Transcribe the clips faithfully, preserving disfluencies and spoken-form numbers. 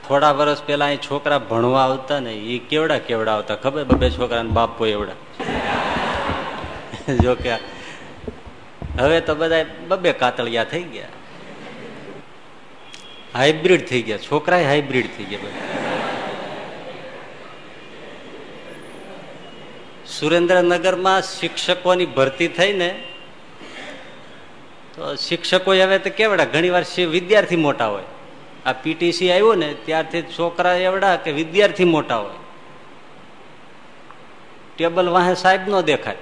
થોડા વર્ષ પેલા અહીં છોકરા ભણવા આવતા ને એ કેવડા કેવડા આવતા ખબર, બબે છોકરાને બાપો એવડા. જો કે હવે તો બધા બબે કાતળિયા થઈ ગયા, હાઇબ્રિડ થઈ ગયા, છોકરા હાઇબ્રિડ થઈ ગયા બધા. સુરેન્દ્રનગરમાં શિક્ષકોની ભરતી થઈ ને તો શિક્ષકો હવે તો કેવડા, ઘણી વાર વિદ્યાર્થી મોટા હોય. આ પીટીસી આવ્યું ને ત્યારથી છોકરા એવડા કે વિદ્યાર્થી મોટા હોય. ટેબલ વાહે સાહેબ નો દેખાય.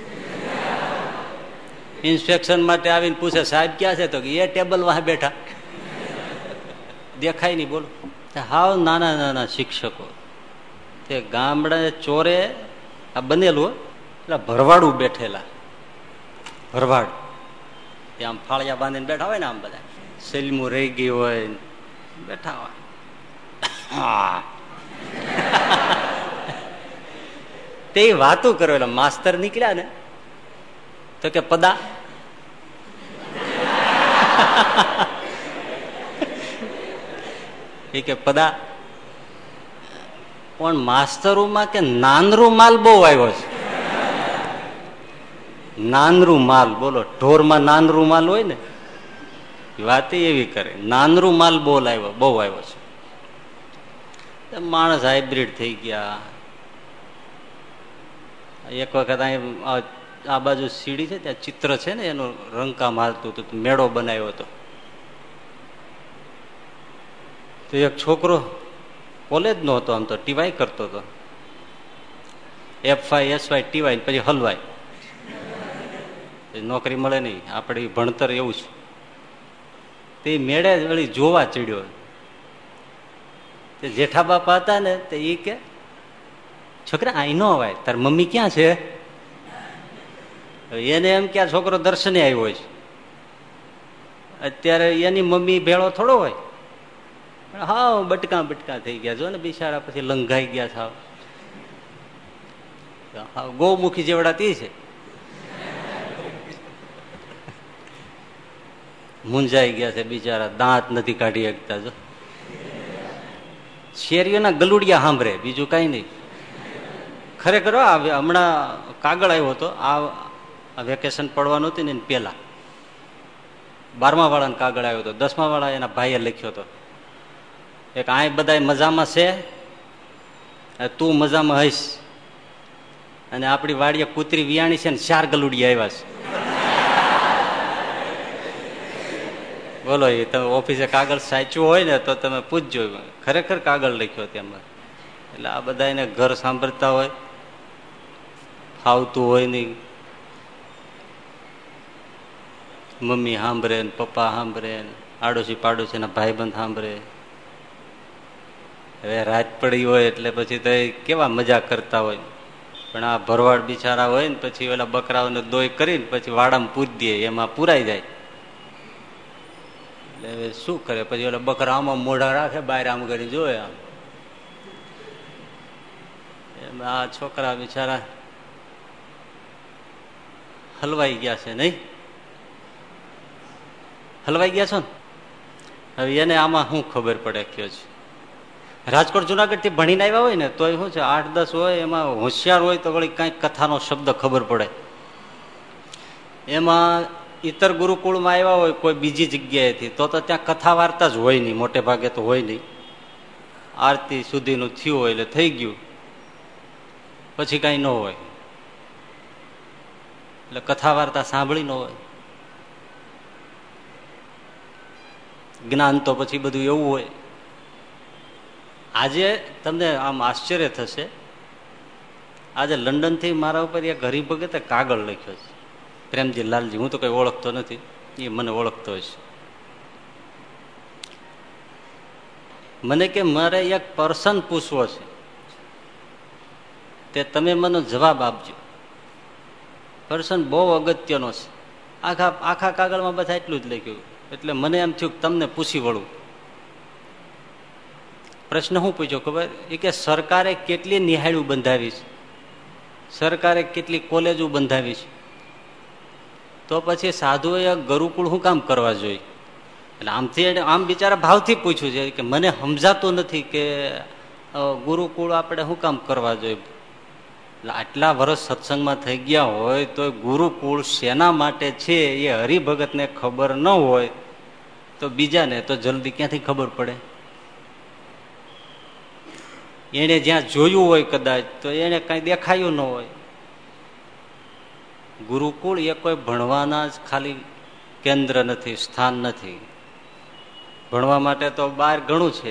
ઇન્સ્પેક્શન માટે આવીને પૂછે સાહેબ ક્યાં છે, તો એ ટેબલ વાહે બેઠા, દેખાય નહીં. બોલો, હાવ નાના નાના શિક્ષકો. તે ગામડા ચોરે આ બનેલું એટલે ભરવાડું બેઠેલા, ભરવાડ આમ ફાળિયા બાંધીને બેઠા હોય ને, આમ બધા સલમું રહી ગઈ હોય બેઠા હોય. હા તે વાતું કરો એટલે માસ્તર નીકળ્યા ને તો કે પદા એ કે પદા. પણ માસ્તરોમાં કે નાનરું માલ બહુ આવ્યો છે. નાનરું માલ, બોલો, ઢોરમાં નાનરું માલ હોય ને, વાત એવી કરે. નાનરું માલ બહુ આવ્યો, બહુ આવ્યો છે. માણસ હાઇબ્રિડ થઈ ગયા. એક વખત અહીં આ બાજુ સીડી છે ત્યાં ચિત્ર છે ને એનું રંગકામ હાલતું હતું, મેળો બનાવ્યો હતો. તો એક છોકરો કોલેજ નો હતો, આમ તો ટીવાય કરતો હતો, F Y S Y TY પછી હલવાય, નોકરી મળે નહીં, આપણે ભણતર એવું છે. તે મેળે વળી જોવા ચડ્યો. તે જેઠા બાપા હતા ને તે ઈ કે છોકરા અહીં નો અવાય, તાર મમ્મી ક્યાં છે? એને એમ કે આ છોકરો દર્શને આવ્યો છે, અત્યારે એની મમ્મી ભેળો થોડો હોય. હા બટકા બટકા થઈ ગયા, જો ને બિચારા પછી લંઘાઈ ગયા થાવ. હા ગૌમુખી જેવડા તી છે, મૂંઝાઈ ગયા છે બિચારા, દાંત નથી કાઢી શકતા. જો શેરીઓના ગલુડિયા સાંભળે, બીજું કઈ નહીં. ખરેખર હમણાં કાગળ આવ્યો હતો, આ વેકેશન પડવાનું હતું ને પેલા બારમા વાળાને કાગળ આવ્યો હતો. દસમા વાળા એના ભાઈએ લખ્યો હતો, એક આ બધા મજામાં છે, તું મજામાં હઈશ, અને આપણી વાડીએ કૂતરી વિયાણી છે ને ચાર ગલુડિયા આવ્યા છે. બોલો, એ તમે ઓફિસે કાગળ સાચું હોય ને તો તમે પૂછજો, ખરેખર કાગળ લખ્યો તેમાં. એટલે આ બધા એને ઘર સાંભળતા હોય, ફાવતું હોય નહીં, મમ્મી સાંભળે ને પપ્પા સાંભળે ને આડોશી પાડોશી ના ભાઈબંધ સાંભળે. હવે રાત પડી હોય એટલે પછી તો કેવા મજા કરતા હોય. પણ આ ભરવાડ બિચારા હોય ને પછી ઓલા બકરાઓને દોઈ કરીને પછી વાડામાં પૂરી દે, એમાં પુરાઈ જાય. એટલે હવે શું કરે, પછી ઓલા બકરા આમાં મોઢા રાખે, બહાર આમ કરી જોયે આમ. એમાં આ છોકરા બિચારા હલવાઈ ગયા છે નહીં, હલવાઈ ગયા છો ને. હવે એને આમાં શું ખબર પડે કયો છે. રાજકોટ જુનાગઢ થી ભણીને આવ્યા હોય ને તો શું છે, આઠ દસ હોય એમાં હોશિયાર હોય તો વળી કઈક કથાનો શબ્દ ખબર પડે. એમાં ઇતર ગુરુકુળમાં આવ્યા હોય કોઈ બીજી જગ્યાએથી તો તો ત્યાં કથા વાર્તા જ હોય નહીં, મોટે ભાગે તો હોય નહીં. આરતી સુધીનું થયું હોય એટલે થઈ ગયું, પછી કઈ ન હોય. એટલે કથા વાર્તા સાંભળી ન હોય. જ્ઞાન તો પછી બધું એવું હોય. આજે તમને આમ આશ્ચર્ય થશે, આજે લંડન થી મારા ઉપર એક હરિભગતે કાગળ લખ્યો છે, પ્રેમજી લાલજી, હું તો કઈ ઓળખતો નથી, એ મને ઓળખતો હશે. મને કે મારે એક પર્સન પૂછવો છે, તે તમે મને જવાબ આપજો. પર્સન બહુ અગત્યનો છે. આખા આખા કાગળમાં બધા એટલું જ લખ્યું. એટલે મને એમ થયું કે તમને પૂછી વળું. પ્રશ્ન શું પૂછ્યો ખબર? એ કે સરકારે કેટલી નિહાળ્યું બંધાવી છે, સરકારે કેટલી કોલેજો બંધાવી છે, તો પછી સાધુએ ગુરુકુળ શું કામ કરવા જોઈએ? એટલે આમથી આમ બિચારા ભાવથી પૂછ્યું છે કે મને સમજાતું નથી કે ગુરુકુળ આપણે શું કામ કરવા જોઈએ. એટલે આટલા વર્ષ સત્સંગમાં થઈ ગયા હોય તો ગુરુકુળ શેના માટે છે એ હરિભગતને ખબર ન હોય તો બીજાને તો જલ્દી ક્યાંથી ખબર પડે. એને જ્યાં જોયું હોય કદાચ તો એને કઈ દેખાયું ન હોય. ગુરુકુળ એ કોઈ ભણવાના જ ખાલી કેન્દ્ર નથી, સ્થાન નથી. ભણવા માટે તો બહાર ઘણું છે,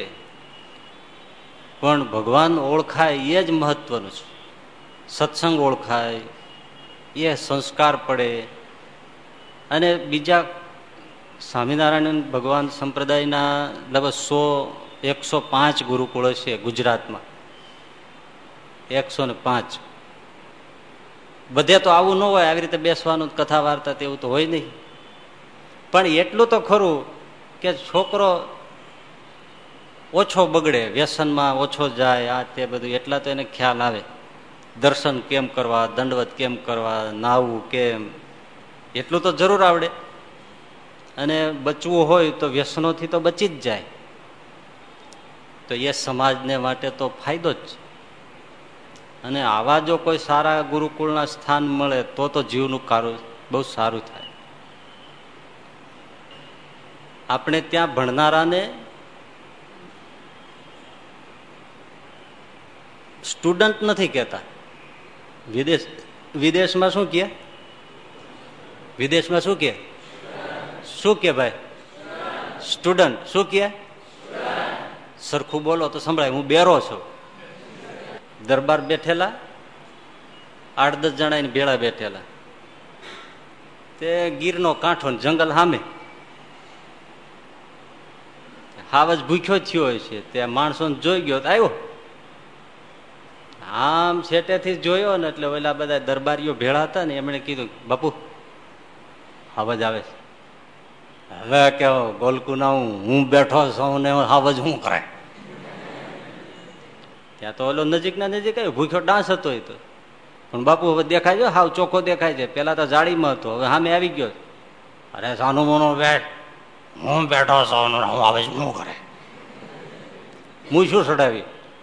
પણ ભગવાન ઓળખાય એ જ મહત્વનું છે. સત્સંગ ઓળખાય, એ સંસ્કાર પડે. અને બીજા સ્વામિનારાયણ ભગવાન સંપ્રદાયના લગભગ સો એકસો પાંચ ગુરુકુળો છે ગુજરાતમાં. એકસો ને પાંચ. બધે તો આવું ન હોય, આવી રીતે બેસવાનું કથા વાર્તા તેવું તો હોય નહીં. પણ એટલું તો ખરું કે છોકરો ઓછો બગડે, વ્યસનમાં ઓછો જાય, આ તે બધું એટલા તો એને ખ્યાલ આવે. દર્શન કેમ કરવા, દંડવત કેમ કરવા, નાહવું કેમ, એટલું તો જરૂર આવડે. અને બચવું હોય તો વ્યસનોથી તો બચી જ જાય. તો એ સમાજને માટે તો ફાયદો જ છે. અને આવા જો કોઈ સારા ગુરુકુળના સ્થાન મળે તો તો જીવનું કાર્ય બહુ સારું થાય. આપણે ત્યાં ભણનારાને સ્ટુડન્ટ નથી કહેતા. વિદેશ વિદેશમાં શું કહે? વિદેશમાં શું કહે? શું કે ભાઈ? સ્ટુડન્ટ. શું કહે? સરખું બોલો તો સંભળાય. હું બેરો છું. દરબાર બેઠેલા, આઠ દસ જણા એની ભેળા બેઠેલા. તે ગીરનો કાંઠો, જંગલ સામે. હાવજ ભૂખ્યો થયો હોય છે. તે માણસોને જોઈ ગયો તો આવ્યો. આમ છેટેથી જોયો ને એટલે ઓલા બધા દરબારીઓ ભેળા હતા ને એમણે કીધું, બાપુ હાવજ આવે છે. હવે કેવો ગોલકુના હું બેઠો છું ને હાવજ શું કરે? ત્યાં તો ઓલો નજીક ના નજીક આવ્યો, ભૂખ્યો ડાંસ હતો એ તો. પણ બાપુ હવે દેખાય છે, હાવ ચોખ્ખો દેખાય છે. પેલા તો જાળીમાં હતો, હવે સામે આવી ગયો. અરે સાનું મોનો બેઠ, હું બેઠો છું, હું આવે શું કરે? હું શું ચડાવી?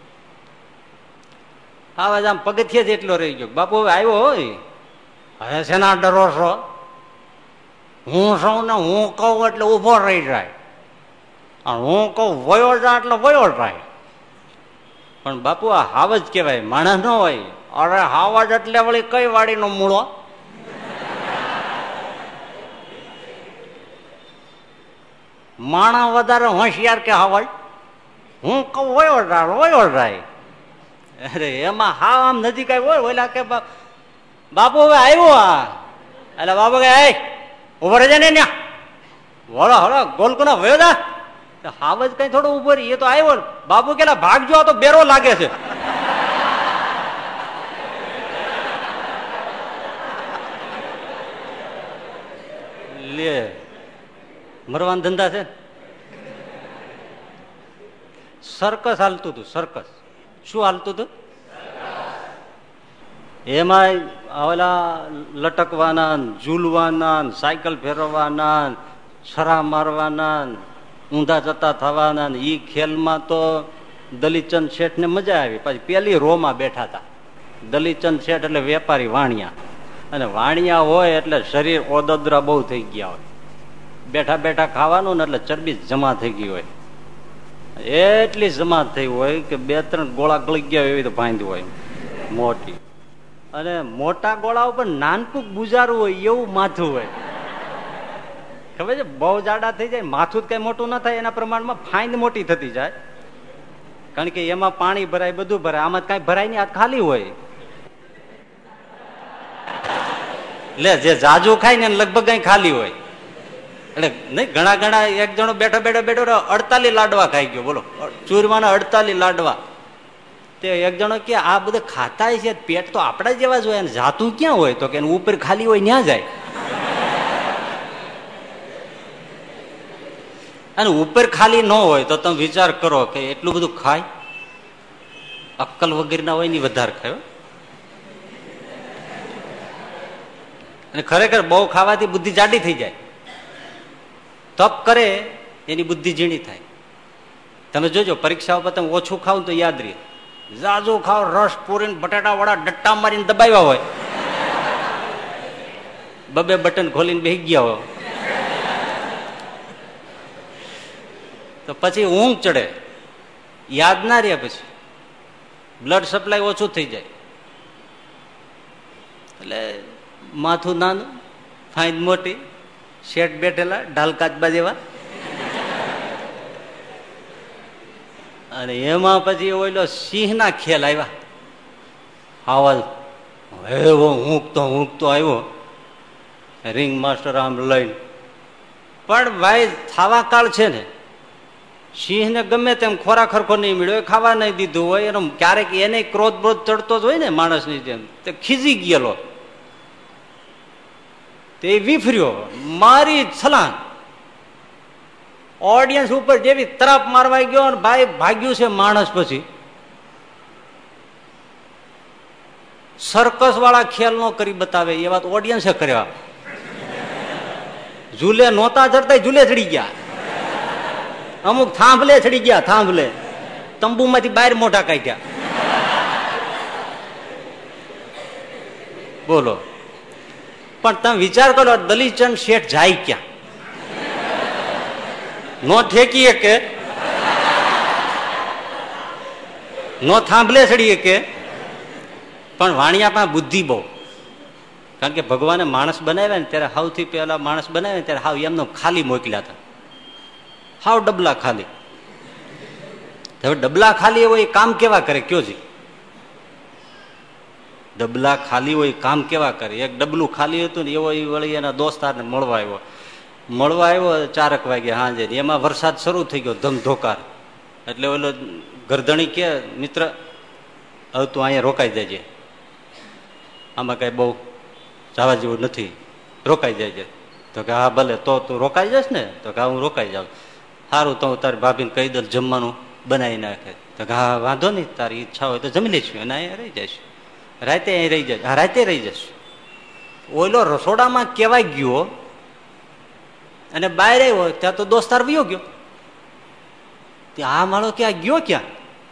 આવાજ આમ પગથિયે જ એટલો રહી ગયો. બાપુ હવે આવ્યો હોય, હવે શેના ડરો છો? હું સૌ ને હું કહું એટલે ઉભો રહી જાય, હું કહું વયો જા એટલે વયો જાય. પણ બાપુ આ હાવજ કહેવાય, માણસ ન હોય. અરે હાવજ એટલે વળી કઈ વાડીનો મૂળો? માણા વધારે હોશિયાર કે હાવજ? હું કહું વયો જાય વયો જાય. અરે એમાં હા આમ નજીક આવ્યો હોય ઓલા કે બાપુ હવે આવ્યો. આ એટલે બાપુ કે ઉભો રહેજે ને ત્યાં, વળો હળો ગોલકુના વયો જા. હાવજ કઈ થોડો ઉભો રહી, એ તો આવ્યો. બાપુ કેલા ભાગજો, આ તો બેરો લાગે છે. લે મરવાન ધંધા છે. સર્કસ હાલતું હતું. સર્કસ શું હાલતું હતું? એમાં ઓલા લટકવાના, ઝૂલવાના, સાયકલ ફેરવવાના, છરા મારવાના, ઊંધા જતા થવાના. ઈ ખેલમાં તો દલીચંદ શેઠ ને મજા આવી. પછી પેલી રોમાં બેઠા હતા. દલીચંદ શેઠ એટલે વેપારી વાણિયા, અને વાણિયા હોય એટલે શરીર ઓદદ્રા બહુ થઈ ગયા હોય. બેઠા બેઠા ખાવાનું ને એટલે ચરબી જમા થઈ ગઈ હોય. એટલી જમા થઈ હોય કે બે ત્રણ ગોળા ગળી ગયા એવી તો ભાંધી હોય મોટી. અને મોટા ગોળા ઉપર નાનકું ગુજારું હોય એવું માથું હોય. ખબર છે? બહુ જાડા થઈ જાય, માથું કઈ મોટું ના થાય, એના પ્રમાણમાં ફાઈન મોટી થતી જાય. કારણ કે એમાં પાણી ભરાય, બધું ભરાય. આમાં કઈ ભરાય નહીં, આ ખાલી હોય. એટલે જે જાજુ ખાય ને લગભગ કઈ ખાલી હોય. એટલે નહીં, ઘણા ઘણા એક જણો બેઠો બેઠો બેઠો અડતાલીસ લાડવા ખાઈ ગયો. બોલો, ચૂરમાના અડતાલીસ લાડવા. તે એક જણો કે આ બધા ખાતા છે, પેટ તો આપણા જેવા જ હોય, જાતું ક્યાં હોય? તો કે ઉપર ખાલી હોય ત્યાં જાય. અને ઉપર ખાલી ન હોય તો તમે વિચાર કરો કે એટલું બધું ખાય. અક્કલ વગેરે ના હોય ને વધારે ખાય. અને ખરેખર બહુ ખાવાથી બુદ્ધિ જાડી થઈ જાય. તપ કરે એની બુદ્ધિ ઝીણી થાય. તમે જોજો પરીક્ષાઓ પર તમે ઓછું ખાવ તો યાદ રહે. ઝાઝુ ખાવ, રસ પૂરીને બટાટા વડા ડટ્ટા મારીને દબાવ્યા હોય, બબે બટન ખોલીને બેસી ગયા હોય, તો પછી ઊંઘ ચડે, યાદ ના રહે, પછી બ્લડ સપ્લાય ઓછું થઈ જાય. એટલે માથું નાનું, ફાઈન મોટી, શેઠ બેઠેલા ઢાલ કાચબા જેવા, અને એમાં પછી ઓલો સિંહના ખેલ આવ્યા. આવાજ એવો ઊંઘતો ઊંઘતો આવ્યો, રિંગ માસ્ટર આમ લઈને. પણ ભાઈ થાવા કાળ છે ને, સિંહને ગમે તેમ ખોરાક ખરખો નહીં મળ્યો, ખાવા નહીં દીધું હોય, એનો ક્યારેક એને ક્રોધ બ્રોધ ચડતો જ હોય ને માણસની જેમ, તે ખીજી ગયેલો, તે વિફર્યો, મારી છલાંગ ઓડિયન્સ ઉપર જેવી તરફ મારવા ગયો, અને ભાઈ ભાગ્યું છે માણસ. પછી સર્કસ વાળા ખેલ નો કરી બતાવે એ વાત ઓડિયન્સે કર્યા. ઝૂલે નહોતા ચડતા, ઝૂલે ચડી ગયા, અમુક થાંભલે ચડી ગયા, થાંભલે તંબુ માંથી બહાર મોઢા કાઢ્યા. બોલો, પણ તમે વિચાર કરો, દલીચંદ શેઠ જાય ક્યાં? નો ઠેકીએ કે નો થાંભલે ચડીએ કે, પણ વાણિયામાં બુદ્ધિ બહુ. કારણ કે ભગવાને માણસ બનાવ્યા ને ત્યારે સૌથી પહેલા માણસ બનાવ્યા ને ત્યારે હાવ એમનો ખાલી મોકલ્યા હતા, હાવ ડબલા ખાલી. હવે ડબલા ખાલી હોય કામ કેવા કરે કયો જી? ડબલા ખાલી હોય કામ કેવા કરે? એક ડબલું ખાલી હતું ને એવો એ વળી એના દોસ્તારને મળવા આવ્યો. મળવા આવ્યો ચારક વાગે હાંજે, એમાં વરસાદ શરૂ થઈ ગયો ધમધોકાર. એટલે ઓલો ગરદણી કે, મિત્ર હવે તું અહીંયા રોકાઈ જાય છે, આમાં કઈ બહુ જવા જેવું નથી, રોકાઈ જાય છે. તો કે હા ભલે, તો તું રોકાઈ જઈશ ને? તો કે હા હું રોકાઈ જાઉં. સારું, તો હું તારી ભાભીને કહી દઉં જમવાનું બનાવી નાખે. તો કે હા વાંધો નહીં, તારી ઈચ્છા હોય તો જમી લઈશું, અને અહીંયા રહી જઈશ, રાતે અહીં રહી જાય. હા રાતે રહી જઈશ. ઓલો રસોડામાં કેવાય ગયો અને બહાર આવ્યો ત્યાં તો દોસ્તાર વયો ગયો. આ માળો ક્યાં ગયો? ક્યાં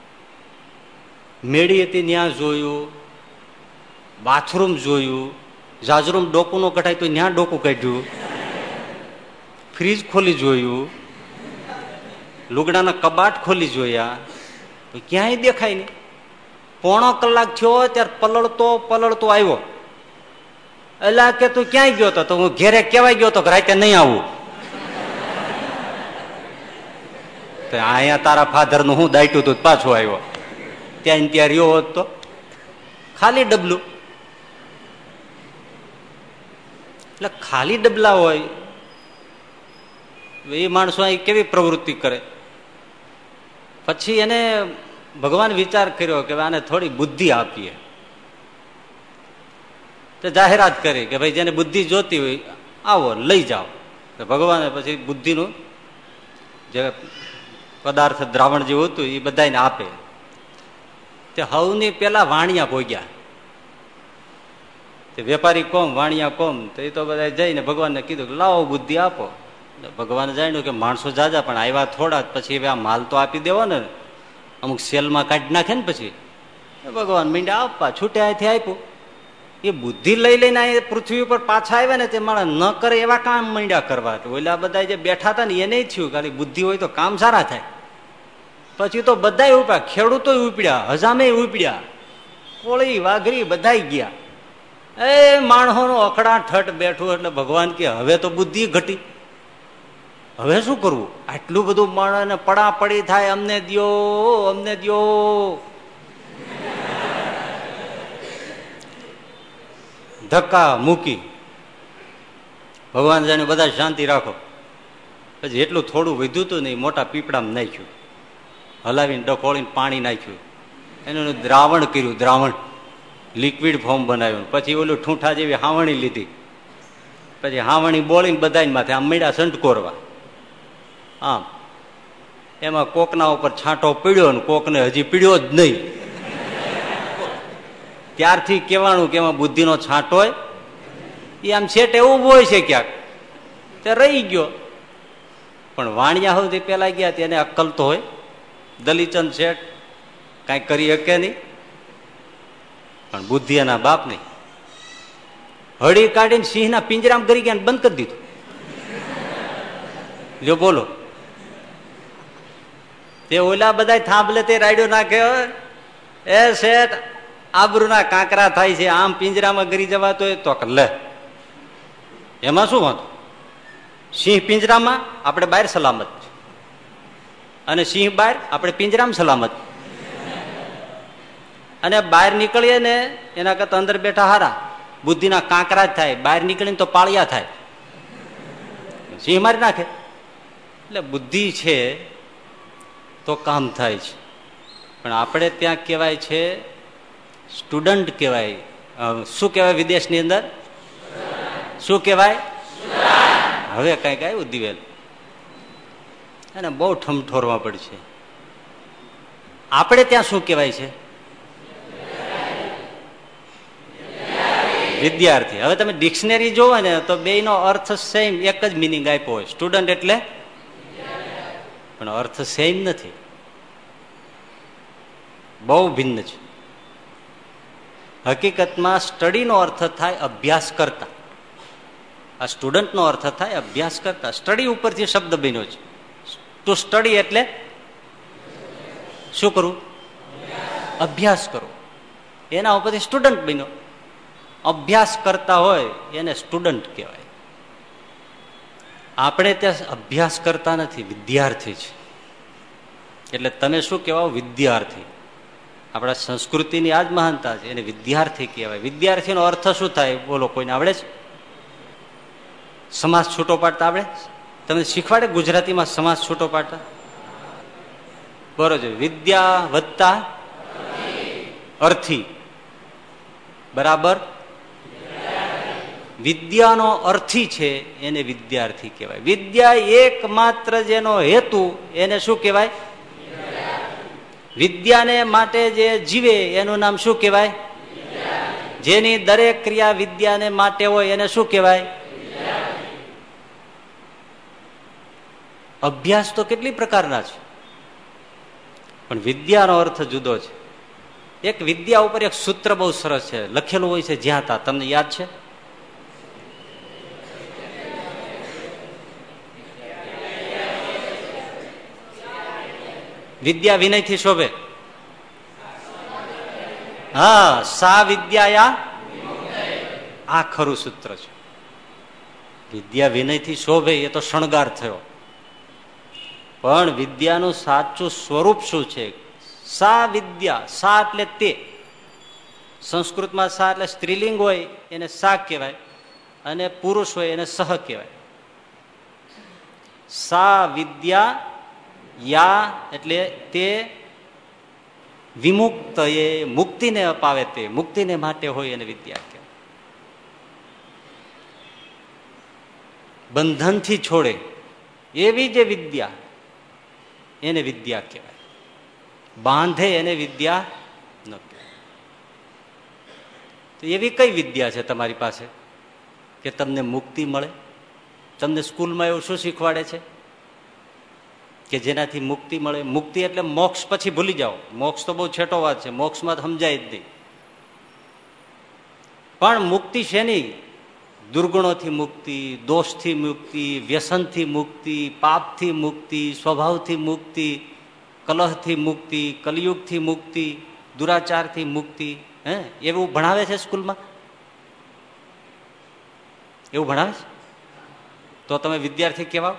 મેળી હતી ત્યાં જોયું, બાથરૂમ જોયું, જાજરૂમ ડોકું નો કઢાય તો ત્યાં ડોકું કાઢ્યું, ફ્રીજ ખોલી જોયું, લુગડાના કબાટ ખોલી જોયા, ક્યાંય દેખાય નહીં. પોણો કલાક થયો ત્યારે પલળતો પલળતો આવ્યો. એટલે કે તું ક્યાંય ગયો તો? તો હું ઘેરે કેવાય ગયો તો રાતે નહીં આવું. અહીંયા તારા ફાધર નું હું દાયટું તું પાછો આવ્યો, ત્યાં ત્યાં રહ્યો હોત તો ખાલી ડબલું. એટલે ખાલી ડબલા હોય એ માણસો અહીં કેવી પ્રવૃત્તિ કરે. પછી એને ભગવાન વિચાર કર્યો કે આને થોડી બુદ્ધિ આપીએ. તો જાહેરાત કરી કે ભાઈ જેને બુદ્ધિ જોતી હોય આવો લઈ જાઓ. તો ભગવાને પછી બુદ્ધિનું જે પદાર્થ દ્રાવણ જેવું હતું એ બધાને આપે. તે હવની પેલા વાણિયા ભોગ્યા, તે વેપારી કોમ વાણિયા કોમ, તો એ તો બધા જઈને ભગવાનને કીધું કે લાવો બુદ્ધિ આપો. ભગવાને જાણ્યું કે માણસો જાજા પણ આવ્યા થોડા, પછી હવે આ માલ તો આપી દેવો ને, અમુક સેલમાં કાઢી નાખે ને. પછી ભગવાન મીંડા આપવા છૂટે અહીંથી આપ્યું. એ બુદ્ધિ લઈ લઈને અહીં પૃથ્વી ઉપર પાછા આવ્યા ને તે માણસ ન કરે એવા કામ માંડ્યા કરવા. ઓલા બધા જે બેઠા હતા ને એને થયું ખાલી બુદ્ધિ હોય તો કામ સારા થાય. પછી તો બધા ઉપડ્યા, ખેડૂતો ઉપડ્યા, હજામે ઉપડ્યા, કોળી વાઘરી બધા ગયા. એ માણસોનો અખડા ઠઠ બેઠું. એટલે ભગવાન કે હવે તો બુદ્ધિ ઘટી, હવે શું કરવું? આટલું બધું માણસને પડા પડી થાય, અમને દ્યો અમને દ્યો. ધક્કા મૂકી ભગવાન જાણે બધા શાંતિ રાખો. પછી એટલું થોડું વધ્યું હતું ને મોટા પીપળામાં નાખ્યું, હલાવીને ડકોળીને પાણી નાખ્યું, એનું દ્રાવણ કર્યું, દ્રાવણ લિક્વિડ ફોર્મ બનાવ્યું. પછી ઓલું ઠૂંઠા જેવી હાવણી લીધી, પછી હાવણી બોળીને બધાને માથે આમ મળ્યા સંટકોરવા. આમ એમાં કોકના ઉપર છાંટો પીડ્યો ને કોકને હજી પીડ્યો જ નહીં. ત્યારથી કહેવાનું કે એમાં બુદ્ધિનો છાંટો હોય એ આમ છેટે એવું હોય છે ક્યાંક, તે રહી ગયો. પણ વાણિયા સુધી પેલા ગયા તેને અક્કલ તો હોય. દલીચંદ શેઠ કઈ કરી શકે નહીં, પણ બુદ્ધિ એના બાપ નહીં. હળી કાઢીને સિંહના પિંજરામાં કરી ગયા બંધ કરી દીધું. લ્યો બોલો, તે ઓલા બધા થાંભલે તે રાડ્યો નાખે, એ શેઠ આબરૂના કાંકરા થાય છે, આમ પિંજરામાં ગરી જવાતો હોય તો લે, એમાં શું વાંધો? સિંહ પિંજરામાં, આપણે બહાર સલામત છે, અને સિંહ બહાર, આપણે પિંજરામાં સલામત. અને બહાર નીકળીએ ને એના કરતા અંદર બેઠા હારા, બુદ્ધિના કાંકરા જ થાય, બહાર નીકળીને તો પાળિયા થાય, સિંહ મારી નાખે. એટલે બુદ્ધિ છે તો કામ થાય છે. પણ આપણે ત્યાં કહેવાય છે સ્ટુડન્ટ કહેવાય. શું કહેવાય વિદેશની અંદર? શું કહેવાય? હવે કઈક આવ્યું દિવેલ, એને બહુ ઠમઠોરવા પડશે. આપણે ત્યાં શું કહેવાય છે? વિદ્યાર્થી. હવે તમે ડિક્શનરી જોવો ને તો બેયનો અર્થ સેમ, એક જ મિનિંગ આપ્યો હોય. સ્ટુડન્ટ એટલે, પણ અર્થ સેમ નથી, બહુ ભિન્ન છે. હકીકતમાં સ્ટડીનો અર્થ થાય અભ્યાસ કરતા, આ સ્ટુડન્ટનો અર્થ થાય અભ્યાસ કરતા. સ્ટડી ઉપરથી શબ્દ બન્યો છે. ટુ સ્ટડી એટલે શું કરવું? અભ્યાસ કરવો. એના ઉપરથી સ્ટુડન્ટ બન્યો. અભ્યાસ કરતા હોય એને સ્ટુડન્ટ કહેવાય. આપણે ત્યાં અભ્યાસ કરતા નથી, વિદ્યાર્થી છે. એટલે તમે શું કહેવાય? વિદ્યાર્થી. આપણા સંસ્કૃતિની આ જ મહાનતા છે, એને વિદ્યાર્થી કહેવાય. વિદ્યાર્થીનો અર્થ શું થાય બોલો? કોઈને આવડે છે? સમાસ છૂટો પાડતા આવડે? તમને શીખવાડે ગુજરાતીમાં સમાસ છૂટો પાડતા? બરોબર. વિદ્યા વત્તા અર્થી બરાબર વિદ્યાનો અર્થી છે, એને વિદ્યાર્થી કહેવાય. વિદ્યા એકમાત્ર જેનો હેતુ, એને શું કહેવાય? વિદ્યાને માટે જે જીવે એનું નામ શું કહેવાય? જેની દરેક ક્રિયા વિદ્યાને માટે હોય એને શું કહેવાય? અભ્યાસ તો કેટલી પ્રકારના છે, પણ વિદ્યાનો અર્થ જુદો છે. એક વિદ્યા ઉપર એક સૂત્ર બહુ સરસ છે, લખેલું હોય છે જ્યાં તા. તમને યાદ છે? વિદ્યા વિનયથી શોભે. હા, સા વિદ્યા, આ ખરું સૂત્ર છે. વિદ્યા વિનયથી શોભે એ તો શણગાર થયો, પણ વિદ્યાનું સાચું સ્વરૂપ શું છે? સા વિદ્યા. સા એટલે તે. સંસ્કૃતમાં સા એટલે સ્ત્રીલિંગ હોય એને સા કહેવાય, અને પુરુષ હોય એને સહ કહેવાય. સા વિદ્યા, યા એટલે તે વિમુક્ત, એ મુક્તિને અપાવે, તે મુક્તિને માટે હોય એને વિદ્યા કહેવાય. બંધનથી છોડે એવી જે વિદ્યા, એને વિદ્યા કહેવાય. બાંધે એને વિદ્યા ન કહેવાય. તો એવી કઈ વિદ્યા છે તમારી પાસે કે તમને મુક્તિ મળે? તમને સ્કૂલમાં એવું શું શીખવાડે છે કે જેનાથી મુક્તિ મળે? મુક્તિ એટલે મોક્ષ પછી ભૂલી જાઓ. મોક્ષ તો બહુ છેટો વાત છે, મોક્ષમાં તો સમજાય જ નહીં. પણ મુક્તિ શેની? દુર્ગુણોથી મુક્તિ, દોષથી મુક્તિ, વ્યસનથી મુક્તિ, પાપથી મુક્તિ, સ્વભાવથી મુક્તિ, કલહથી મુક્તિ, કલયુગથી મુક્તિ, દુરાચારથી મુક્તિ. હે એવું ભણાવે છે સ્કૂલમાં? એવું ભણાવે છે તો તમે વિદ્યાર્થી કહેવાઓ?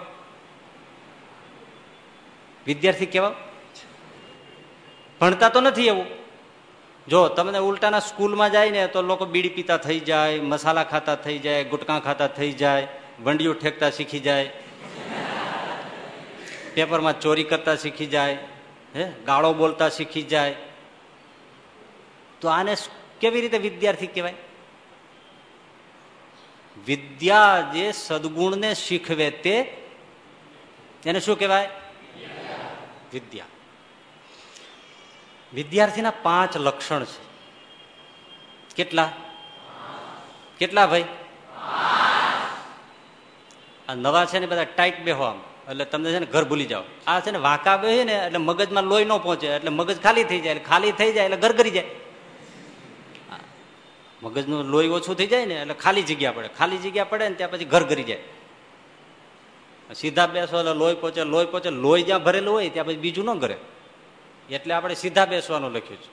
વિદ્યાર્થી કહેવાઓ? ભણતા તો નથી એવું. જો તમને ઉલટાના સ્કૂલમાં જાય ને તો લોકો બીડી પીતા થઈ જાય, મસાલા ખાતા થઈ જાય, ગુટકા ખાતા થઈ જાય, વંડિયું ઠેકતા શીખી જાય, પેપરમાં ચોરી કરતા શીખી જાય, હે ગાળો બોલતા શીખી જાય. તો આને કેવી રીતે વિદ્યાર્થી કહેવાય? વિદ્યા જે સદગુણને શીખવે તે, એને શું કહેવાય? વિદ્યા. વિદ્યાર્થીના પાંચ લક્ષણ છે. કેટલા? કેટલા ભાઈ? આ નવા છે ને બધા ટાઈટ બેહો આમ. એટલે તમને છે ને ઘર ભૂલી જાઓ. આ છે ને વાંકા બે ને એટલે મગજમાં લોહી ન પહોંચે એટલે મગજ ખાલી થઈ જાય, ખાલી થઈ જાય એટલે ઘર કરી જાય. મગજનું લોહી ઓછું થઈ જાય ને એટલે ખાલી જગ્યા પડે, ખાલી જગ્યા પડે ને ત્યાં પછી ઘર કરી જાય. સીધા બેસો એટલે લોહી પહોંચે, લોહી પહોંચે, લોહી જ્યાં ભરેલું હોય ત્યાં પછી બીજું ન કરે. એટલે આપણે સીધા બેસવાનું લખ્યું છે.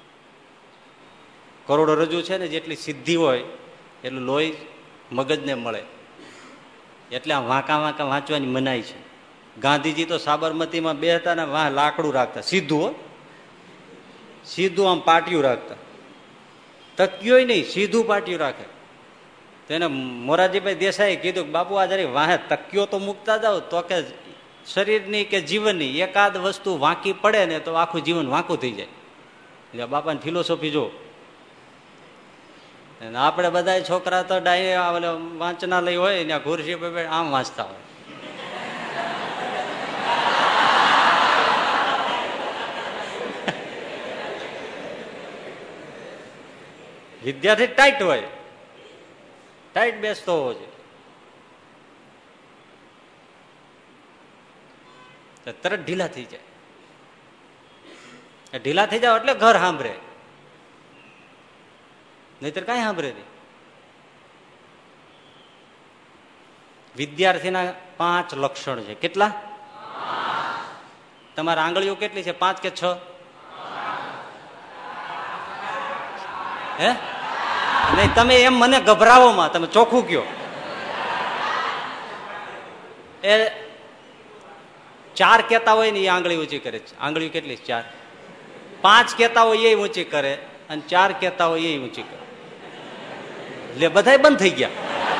કરોડો રજૂ છે ને જેટલી સિદ્ધિ હોય એટલું લોહી મગજને મળે. એટલે આ વાંકા વાંકા વાંચવાની મનાઈ છે. ગાંધીજી તો સાબરમતીમાં બેહતા ને વાહ લાકડું રાખતા, સીધું હો, સીધું આમ પાટિયું રાખતા, તકિયોય નહીં, સીધું પાટિયું રાખે. તેને મોરારજીભાઈ દેસાઈએ કીધું કે બાપુ આ જરી વાહે તકિયો તો મૂકતા જાવ તો કે શરીરની કે જીવનની એકાદ વસ્તુ વાંકી પડે ને તો આખું જીવન વાંકું થઈ જાય. એટલે બાપાની ફિલોસોફી જો. આપણે બધા છોકરા તો ડાય વાંચનાલય હોય ને ખુરશી પર આમ વાંચતા હોય. વિદ્યાર્થી ટાઈટ હોય, ટાઈટ બેસતો હોવો જોઈએ, તરત ઢીલા થઈ જાય. ઢીલા થઈ જાવ એટલે ઘર સાંભળે, નહીતર કઈ સાંભળે નહીં. વિદ્યાર્થીના પાંચ લક્ષણ છે. કેટલા? તમારા આંગળીઓ કેટલી છે? પાંચ કે છ? હે નહીં, તમે એમ મને ગભરાવોમાં, તમે ચોખ્ખું કયો. એ ચાર કેતા હોય ને એ આંગળી ઊંચી કરે છે. આંગળીઓ કેટલી? ચાર. પાંચ કેતા હોય એ ઊંચી કરે અને ચાર કેતા હોય એ ઊંચી કરે. એટલે બધા બંધ થઈ ગયા.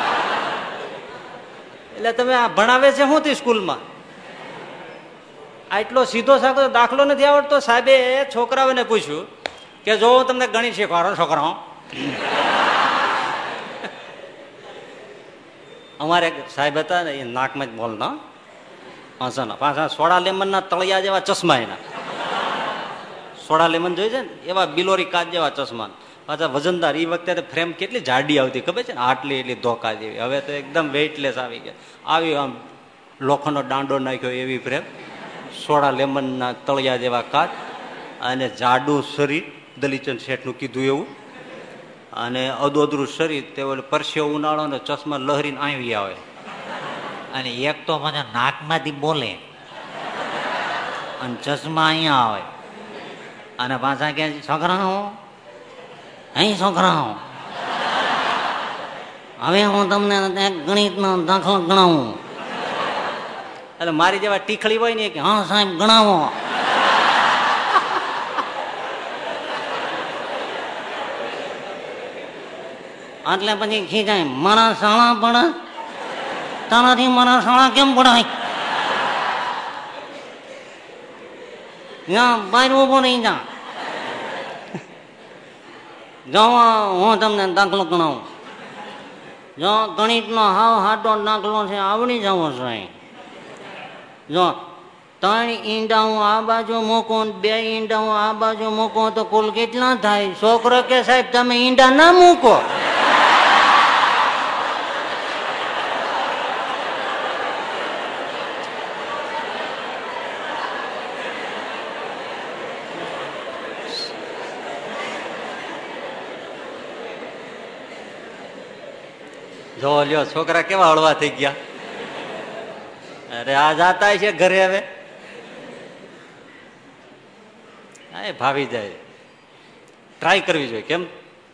એટલે તમે આ ભણાવે છે શું થી સ્કૂલમાં? આટલો સીધો સાધો દાખલો નથી આવડતો. સાહેબે છોકરાઓને પૂછ્યું કે જો હું તમને ગણિત શીખવાડો છોકરાઓ. અમારે સાહેબ હતા ને એ નાકમાં જ બોલના પાછા પાછા સોડા લેમન ના તળિયા જેવા ચશ્મા, એના સોડા લેમન જોઈ છે ને એવા બિલોરી કાચ જેવા ચશ્મા, પાછા વજનદાર. એ વખતે ફ્રેમ કેટલી જાડી આવતી ખબર છે ને, આટલી એટલી ધોકા જેવી. હવે તો એકદમ વેઇટલેસ આવી ગયા. આવી આમ લોખંડનો દાંડો નાખ્યો એવી ફ્રેમ, સોડા લેમન ના તળિયા જેવા કાચ અને જાડું શરીર. દલીચંદ શેઠનું કીધું એવું. અને અદોદરું શરીર, તે પરસ્યો ઉનાળો ને ચશ્મા લહેરીને આવી આવે. અને એક તો મને નાકમાંથી બોલે અને ચશ્મા અહીંયા આવે. અને પાછા કે છોકરાઓ અહીં છોકરાઓ હવે હું તમને ગણિતનો દાખલો ગણાવું. એટલે મારી જેવા ટીખળી હોય ને કે હા સાહેબ ગણાવો. એટલે પછી ખીજાય, મારા શાળા પડે તારાથી મારા શાળા કેમ પડાય? બહાર ઉભો રહી જા. જો હું તમને દાખલો ગણાવું. જો ગણિતનો હાવ હાટો દાખલો છે, આવડી જવો છે. જો ત્રણ ઈંડા હું આ બાજુ મૂકું, બે ઈંડા હું આ બાજુ મૂકું તો કુલ કેટલા થાય? છોકરો કે સાહેબ તમે ઈંડા ના મૂકો. જો લ્યો છોકરા કેવા હળવા થઈ ગયા. અરે આ જાતા છે ઘરે હવે હા ભાવી જાય. ટ્રાય કરવી જોઈએ. કેમ?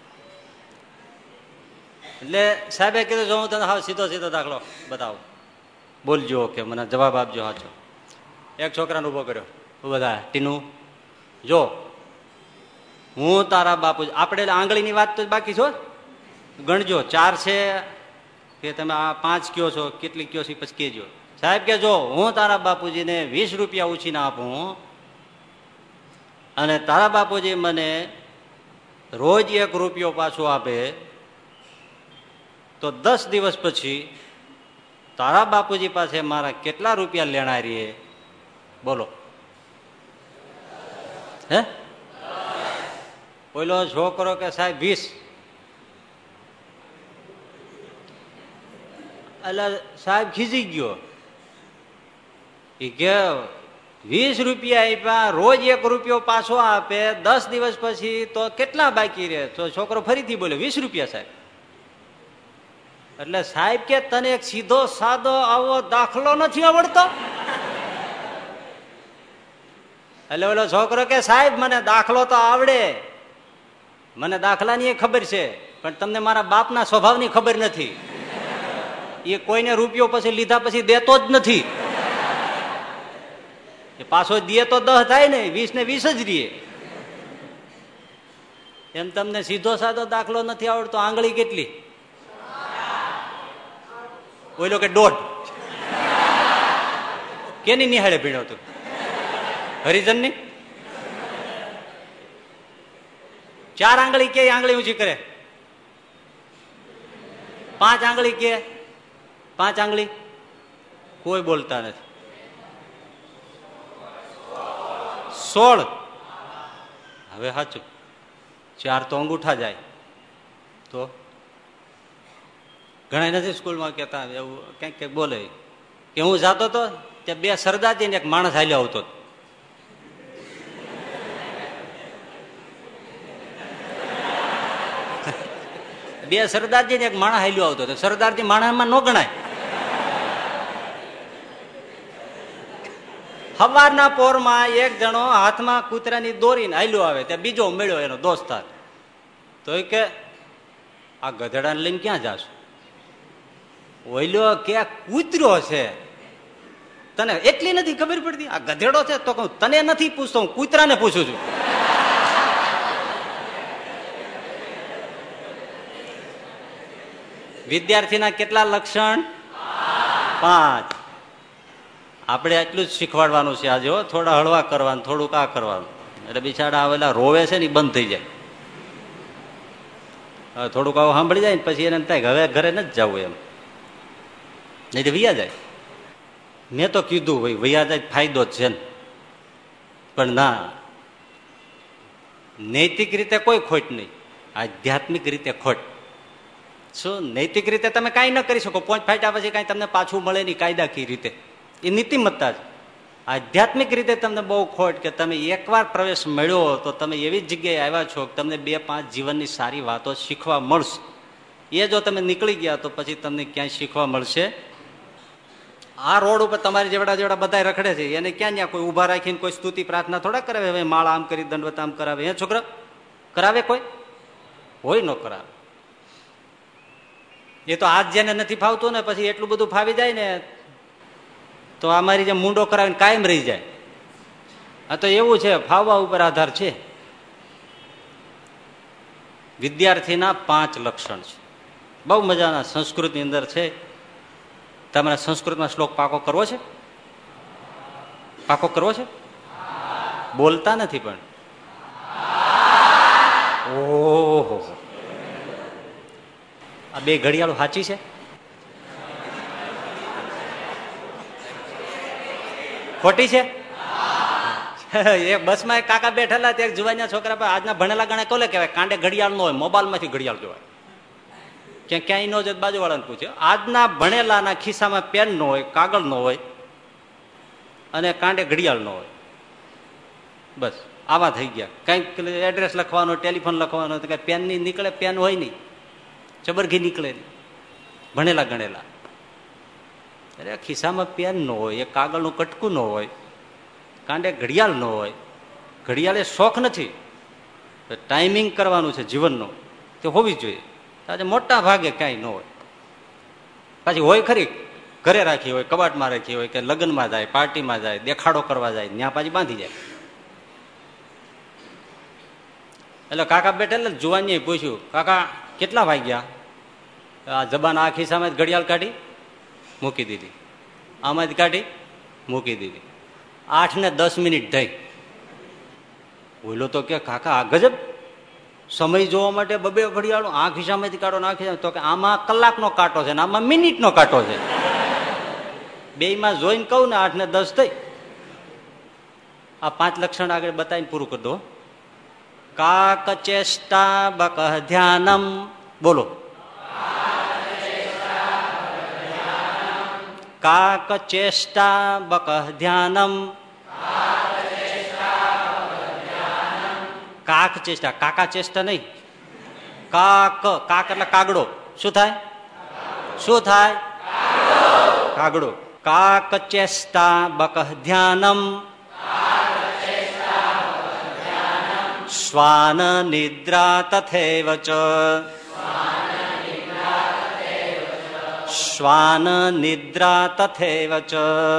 એટલે સાહેબે કીધું જો હું તને હા સીધો સીધો દાખલો બતાવો, બોલજો કે મને જવાબ આપજો સાચો. એક છોકરાને ઉભો કર્યો. બધા ટીનું જો હું તારા બાપુ, આપણે આંગળીની વાત તો બાકી છો, ગણજો. ચાર છે કે તમે આ પાંચ કયો છો, કેટલી કયો છો પછી કેજો. સાહેબ કે જો હું તારા બાપુજીને વીસ રૂપિયા ઉછીને આપું અને તારા બાપુજી મને રોજ એક રૂપિયો પાછો આપે તો દસ દિવસ પછી તારા બાપુજી પાસે મારા કેટલા રૂપિયા લેણા રહીએ? બોલો. હે બોલો છોકરો કે સાહેબ વીસ. એટલે સાહેબ ખીજી ગયો. એ કે વીસ રૂપિયા આપ્યા, રોજ એક રૂપિયો પાછો આપે, દસ દિવસ પછી તો કેટલા બાકી રહે? તો છોકરો ફરીથી બોલે વીસ રૂપિયા સાહેબ. એટલે સાહેબ કે તને એક સીધો સાદો આવો દાખલો નથી આવડતો? એટલે ઓલો છોકરો કે સાહેબ મને દાખલો તો આવડે, મને દાખલાની ખબર છે, પણ તમને મારા બાપના સ્વભાવની ખબર નથી. એ કોઈને રૂપિયો પછી લીધા પછી દેતો જ નથી. એ પાછો દે તો દહ થાય ને, વીસ ને વીસ જ રહીએ. એમ તમને સીધો સાદો દાખલો નથી આવડતો. આંગળી કેટલી? ઓઈલો કે દોઢ. કેની નિહાળે ભીણો તું? હરિજન ની? ચાર આંગળી કે આંગળી ઊંચી કરે? પાંચ આંગળી કે? પાંચ આંગળી? કોઈ બોલતા નથી. સોળ. હવે સાચું, ચાર તો અંગૂઠા જાય. તો ઘણા નથી સ્કૂલમાં કેતા એવું ક્યાંક ક્યાંક બોલે કે હું જાતો હતો ત્યાં બે સરદારજી ને એક માણસ હાલ્યો આવતો. બે સરદારજી ને એક માણસ હાલ્યો આવતો હતો. સરદારજી માણસમાં ન ગણાય. સવારના પોરમાં એક જણો હાથમાં કૂતરાની દોરીને હાલ્યો આવે, ત્યાં બીજો મળ્યો એનો દોસ્તાર. તો એ કે આ ગધેડાને લઈને ક્યાં જાશું? ઓઈલો કે કૂતરો છે, તને એટલી નથી ખબર પડતી? આ ગધેડો છે તો કહું તને નથી પૂછતો, હું કૂતરાને પૂછું છું. વિદ્યાર્થીના કેટલા લક્ષણ? પાંચ. આપણે એટલું જ શીખવાડવાનું છે આજે. થોડા હળવા કરવાનું, થોડુંક આ કરવાનું, એટલે બિચારા આવેલા રોવે છે ને બંધ થઈ જાય. હવે થોડુંક આવું સાંભળી જાય ને પછી એને થાય કે હવે ઘરે નથી જવું એમ, નહીં તો વૈયા જાય. મેં તો કીધું ભાઈ વૈયા જાય ફાયદો જ છે ને, પણ ના, નૈતિક રીતે કોઈ ખોટ નહીં, આધ્યાત્મિક રીતે ખોટ. શું નૈતિક રીતે તમે કાંઈ ન કરી શકો, પોંચ ફાટ્યા પછી કાંઈ તમને પાછું મળે નહીં કાયદાકીય રીતે, એ નીતિમત્તા છે. આધ્યાત્મિક રીતે તમને બહુ ખોટ કે તમે એકવાર પ્રવેશ મળ્યો તો તમે એવી જગ્યાએ આવ્યા છો કે તમને બે પાંચ જીવનની સારી વાતો શીખવા મળશે. એ જો તમે નીકળી ગયા તો પછી તમને ક્યાંય શીખવા મળશે. આ રોડ ઉપર તમારી જેવડા જેવડા બધા રખડે છે, એને ક્યાં ત્યાં કોઈ ઉભા રાખીને કોઈ સ્તુતિ પ્રાર્થના થોડા કરાવે? હવે માળા આમ કરી દંડવત આમ કરાવે? હે છોકરા, કરાવે કોઈ? હોય ન કરાવે. એ તો આજ જેને નથી ફાવતું ને પછી એટલું બધું ફાવી જાય ને તો અમારી જે મૂંડો કરાવીને કાયમ રહી જાય. આ તો એવું છે, ફાવવા ઉપર આધાર છે. વિદ્યાર્થીના પાંચ લક્ષણ છે, બહુ મજાના સંસ્કૃતની અંદર છે. તમારે સંસ્કૃતમાં શ્લોક પાકો કરવો છે? પાકો કરવો છે? બોલતા નથી પણ. ઓહો, આ બે ઘડિયાળો સાચી છે? ખોટી છે? એક બસમાં એક કાકા બેઠેલા, ત્યાં જુવાનિયા છોકરા પર આજના ભણેલા ગણે કોલે કહેવાય કાંડે ઘડિયાળ ન હોય, મોબાઈલ માંથી ઘડિયાળ જોવાય. ક્યાં ક્યાંય ન જાય, બાજુ વાળાને પૂછે. આજના ભણેલાના ખિસ્સામાં પેન ન હોય, કાગળ ન હોય અને કાંડે ઘડિયાળ ન હોય. બસ આવા થઈ ગયા. કઈક એડ્રેસ લખવાનો, ટેલિફોન લખવાનો, કઈ પેન ની નીકળે, પેન હોય નહીં, ચબરઘી નીકળે નહીં. ભણેલા ગણેલા. અરે ખિસ્સામાં પેન ન હોય, એ કાગળનું કટકું ન હોય, કાંડે ઘડિયાળ ન હોય. ઘડિયાળ એ શોખ નથી, ટાઈમિંગ કરવાનું છે જીવનનો, તે હોવી જોઈએ. આજે મોટા ભાગે કાંઈ ન હોય. પાછી હોય ખરી, ઘરે રાખી હોય, કબાટમાં રાખી હોય, કે લગ્નમાં જાય, પાર્ટીમાં જાય, દેખાડો કરવા જાય, ત્યાં પાછી બાંધી જાય. એટલે કાકા બેઠેલા જુવાનીએ પૂછ્યું, કાકા કેટલા વાગ્યા? આ જબાન આ ખિસ્સામાં ઘડિયાળ કાઢી મૂકી દીધી, આમાં જ કાઢી મૂકી દીધી. આઠ ને દસ મિનિટ થઈ. બોલો તો કે કાકા આ ગજબ, સમય જોવા માટે બબે ઘડિયાળો આ ખિસ્સામાંથી કાઢો ના ખિસ્સા, તો કે આમાં કલાકનો કાંટો છે ને આમાં મિનિટનો કાંટો છે. બે માં જોઈને કહું ને આઠ ને દસ થઈ. આ પાંચ લક્ષણ આગળ બતાવીને પૂરું કરી દો. કાક ચેષ્ટા બક ધ્યાનમ. બોલો. કાક ચેષ્ટા બક ધ્યાનમ. કાક ચેષ્ટા, કાકા ચેષ્ટા નહીં, કાક, કાક એટલે કાગડો. શું થાય? શું થાય? કાગડો. કાક ચેષ્ટા બક ધ્યાનમ શ્વાન નિદ્રા તથૈવ ચ. શ્વાન નિદ્રા તથૈવ ચ.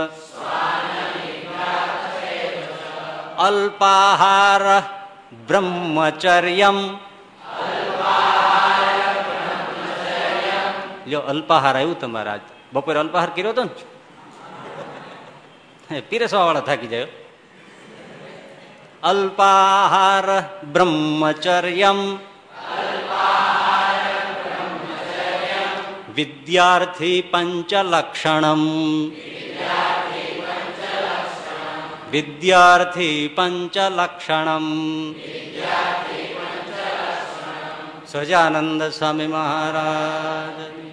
અલ્પાહાર બ્રહ્મચર્યમ. લ્યો અલ્પાહાર આવ્યું તમારા. આજ બપોરે અલ્પાહાર કર્યો હતો ને, પીરસવા વાળા થાકી જાય. અલ્પાહાર બ્રહ્મચર્યમ વિદ્યાર્થી પંચલક્ષણમ. વિદ્યાર્થી પંચલક્ષણમ. સહજાનંદ સ્વામી મહારાજ.